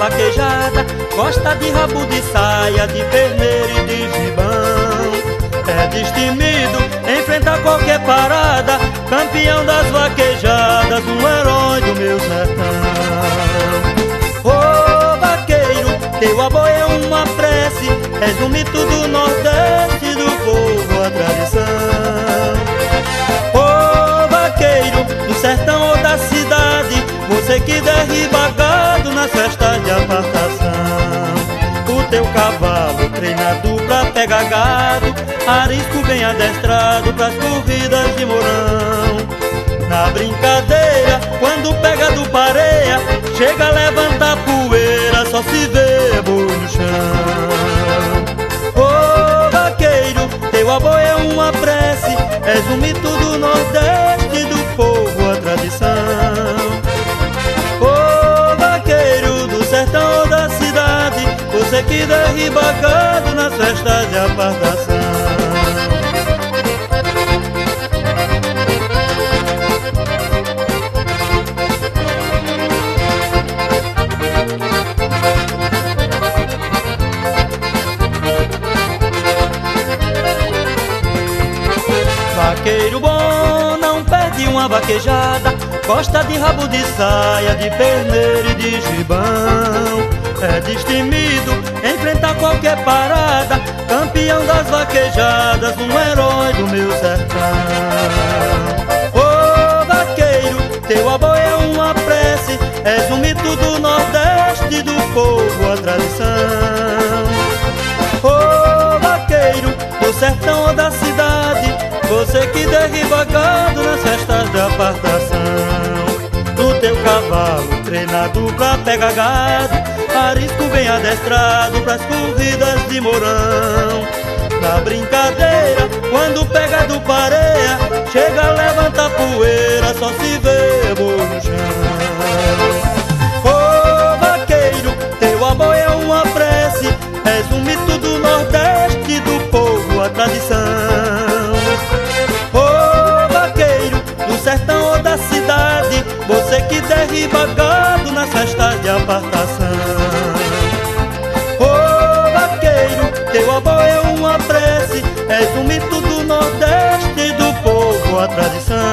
vaquejada, gosta de rabo de saia, de perneiro e de gibão. É destemido, enfrenta qualquer parada, campeão das vaquejadas, um herói do meu sertão. Ô vaqueiro, teu aboi é uma prece, és um mito do Nordeste, do povo a tradição. Ô vaqueiro, do sertão ou da cidade, você que derriba gado nas festas de apartação. O teu cavalo treinado pra pegar gado, arisco bem adestrado pras corridas de Mourão. Na brincadeira, quando pega do pareia, chega a levantar poeira, só se vê boi no chão. Ô vaqueiro, teu aboi é uma prece, és um mito do Nordeste, do povo a tradição. Ô vaqueiro, do sertão ou da cidade, você que derriba gado nas festas de apartação. Vaqueiro bom não perde uma vaquejada, gosta de rabo de saia, de perneiro e de gibão. É destemido, enfrenta qualquer parada, campeão das vaquejadas, um herói do meu sertão. Ô vaqueiro, teu aboi é uma prece, és um mito do Nordeste, do povo a tradição. Ô vaqueiro, do sertão ou da cidade, você que derriba gado nas festas de apartação. Do teu cavalo treinado pra pegar gado, arisco bem adestrado pras corridas de Mourão. Na brincadeira, quando pega do pareia, chega a levantar poeira, só se vê boi no chão. Ô vaqueiro, teu aboi é uma prece, és um mito do Nordeste, do povo a tradição. Ô vaqueiro, do sertão ou da cidade, você que derriba gado nas festas de apartação. Ô vaqueiro, teu aboi é uma prece, és um mito do Nordeste, do povo a tradição.